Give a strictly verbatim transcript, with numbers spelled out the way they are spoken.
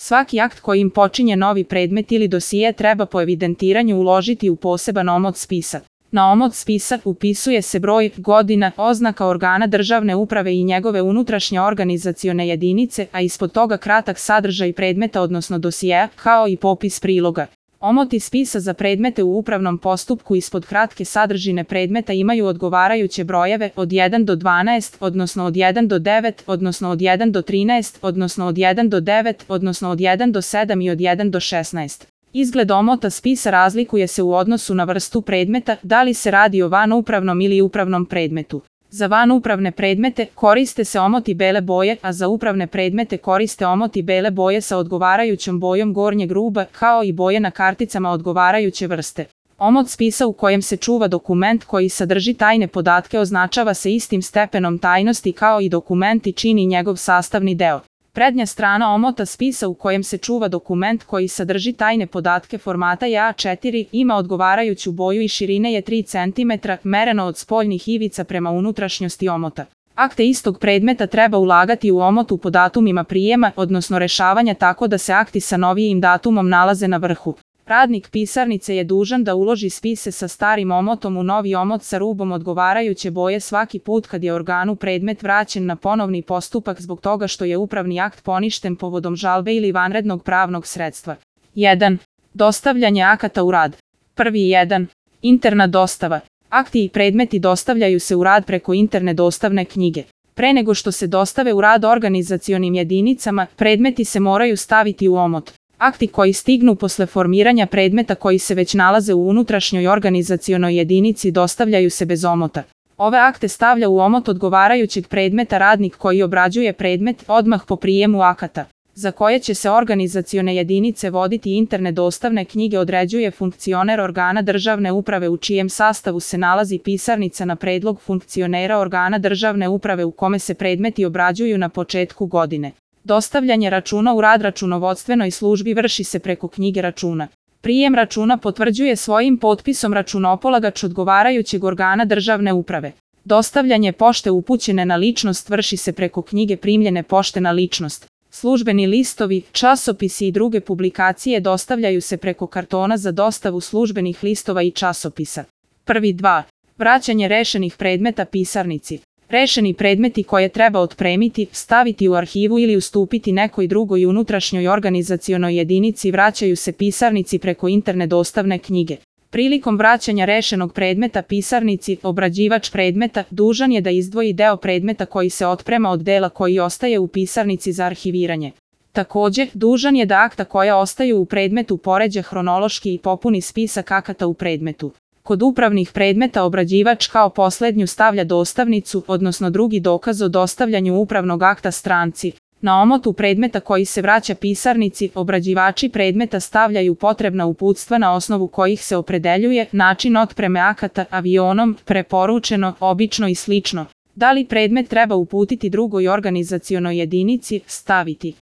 Svaki akt kojim počinje novi predmet ili dosije treba po evidentiranju uložiti u poseban omot spisak. Na omot spisak upisuje se broj, godina, oznaka organa državne uprave i njegove unutrašnje organizacione jedinice, a ispod toga kratak sadržaj predmeta odnosno dosijeja, kao i popis priloga. Omoti spisa za predmete u upravnom postupku ispod kratke sadržine predmeta imaju odgovarajuće brojeve od jedan do dvanaest, odnosno od jedan do devet, odnosno od jedan do trinaest, odnosno od jedan do devet, odnosno od jedan do sedam i od jedan do šesnaest. Izgled omota spisa razlikuje se u odnosu na vrstu predmeta, da li se radi o vanupravnom ili upravnom predmetu. Za vanupravne predmete koriste se omoti bele boje, a za upravne predmete koriste omoti bele boje sa odgovarajućom bojom gornjeg ruba, kao i boje na karticama odgovarajuće vrste. Omot spisa u kojem se čuva dokument koji sadrži tajne podatke označava se istim stepenom tajnosti kao i dokument i čini njegov sastavni deo. Prednja strana omota spisa u kojem se čuva dokument koji sadrži tajne podatke formata je A četiri, ima odgovarajuću boju i širine je tri centimetra, mereno od spoljnih ivica prema unutrašnjosti omota. Akte istog predmeta treba ulagati u omotu po datumima prijema, odnosno rešavanja tako da se akti sa novijim datumom nalaze na vrhu. Radnik pisarnice je dužan da uloži spise sa starim omotom u novi omot sa rubom odgovarajuće boje svaki put kad je organu predmet vraćen na ponovni postupak zbog toga što je upravni akt poništen povodom žalbe ili vanrednog pravnog sredstva. jedan. Dostavljanje akata u rad. Prvi jedan. Interna dostava. Akti i predmeti dostavljaju se u rad preko interne dostavne knjige. Pre nego što se dostave u rad organizacionim jedinicama, predmeti se moraju staviti u omot. Akti koji stignu posle formiranja predmeta koji se već nalaze u unutrašnjoj organizacionoj jedinici dostavljaju se bez omota. Ove akte stavlja u omot odgovarajućeg predmeta radnik koji obrađuje predmet odmah po prijemu akata, za koje će se organizacione jedinice voditi interne dostavne knjige određuje funkcioner organa državne uprave u čijem sastavu se nalazi pisarnica na predlog funkcionera organa državne uprave u kome se predmeti obrađuju na početku godine. Dostavljanje računa u rad računovodstvenoj službi vrši se preko knjige računa. Prijem računa potvrđuje svojim potpisom računopolagač odgovarajućeg organa državne uprave. Dostavljanje pošte upućene na ličnost vrši se preko knjige primljene pošte na ličnost. Službeni listovi, časopisi i druge publikacije dostavljaju se preko kartona za dostavu službenih listova i časopisa. Prvi dva. Vraćanje rešenih predmeta pisarnici. Rešeni predmeti koje treba otpremiti, staviti u arhivu ili ustupiti nekoj drugoj unutrašnjoj organizacionoj jedinici vraćaju se pisarnici preko interne dostavne knjige. Prilikom vraćanja rešenog predmeta pisarnici, obrađivač predmeta dužan je da izdvoji deo predmeta koji se otprema od dela koji ostaje u pisarnici za arhiviranje. Takođe, dužan je da akta koja ostaju u predmetu poređa hronološki i popuni spisak akata u predmetu. Kod upravnih predmeta obrađivač kao poslednju stavlja dostavnicu, odnosno drugi dokaz o dostavljanju upravnog akta stranci. Na omotu predmeta koji se vraća pisarnici, obrađivači predmeta stavljaju potrebna uputstva na osnovu kojih se opredeljuje način otpreme akata avionom, preporučeno, obično i slično. Da li predmet treba uputiti drugoj organizacionoj jedinici, staviti